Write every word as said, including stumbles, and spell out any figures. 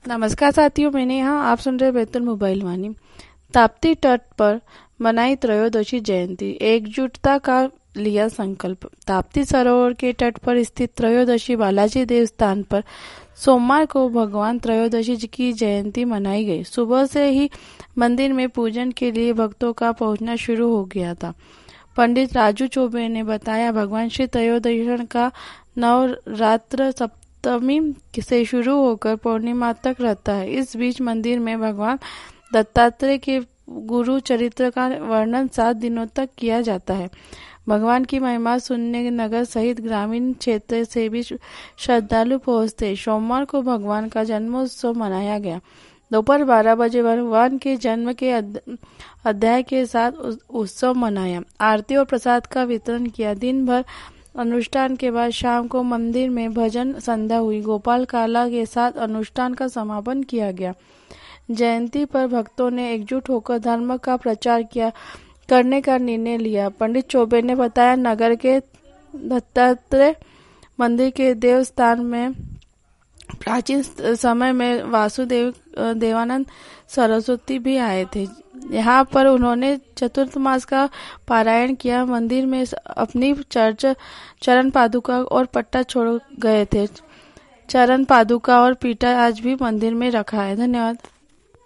नमस्कार साथियों, मैंने यहाँ आप सुन रहे बैतूल मोबाइल वाणी। ताप्ती तट पर मनाई त्रयोदशी जयंती, एकजुटता का लिया संकल्प। ताप्ती सरोवर के तट पर स्थित त्रयोदशी बालाजी देवस्थान पर सोमवार को भगवान त्रयोदशी की जयंती मनाई गई। सुबह से ही मंदिर में पूजन के लिए भक्तों का पहुंचना शुरू हो गया था। पंडित राजू चौबे ने बताया, भगवान श्री त्रयोदशी का नवरात्र सप्तमी से शुरू होकर पूर्णिमा तक रहता है। इस बीच मंदिर में भगवान दत्तात्रेय के गुरु चरित्र का वर्णन सात दिनों तक किया जाता है। भगवान की महिमा सुनने नगर सहित ग्रामीण क्षेत्र से भी श्रद्धालु पहुंचते। सोमवार को भगवान का जन्मोत्सव मनाया गया। दोपहर बारह बजे भगवान के जन्म के अध्याय के साथ उत्सव मनाया। आरती और प्रसाद का वितरण किया। दिन भर अनुष्ठान के बाद शाम को मंदिर में भजन संध्या हुई। गोपाल काला के साथ अनुष्ठान का समापन किया गया। जयंती पर भक्तों ने एकजुट होकर धर्म का प्रचार किया करने का निर्णय लिया। पंडित चौबे ने बताया, नगर के दत्तात्रेय मंदिर के देवस्थान में प्राचीन समय में वासुदेव देवानंद सरस्वती भी आए थे। यहाँ पर उन्होंने चतुर्थ मास का पारायण किया। मंदिर में अपनी चर्च चरण पादुका और पट्टा छोड़ गए थे। चरण पादुका और पीठा आज भी मंदिर में रखा है। धन्यवाद।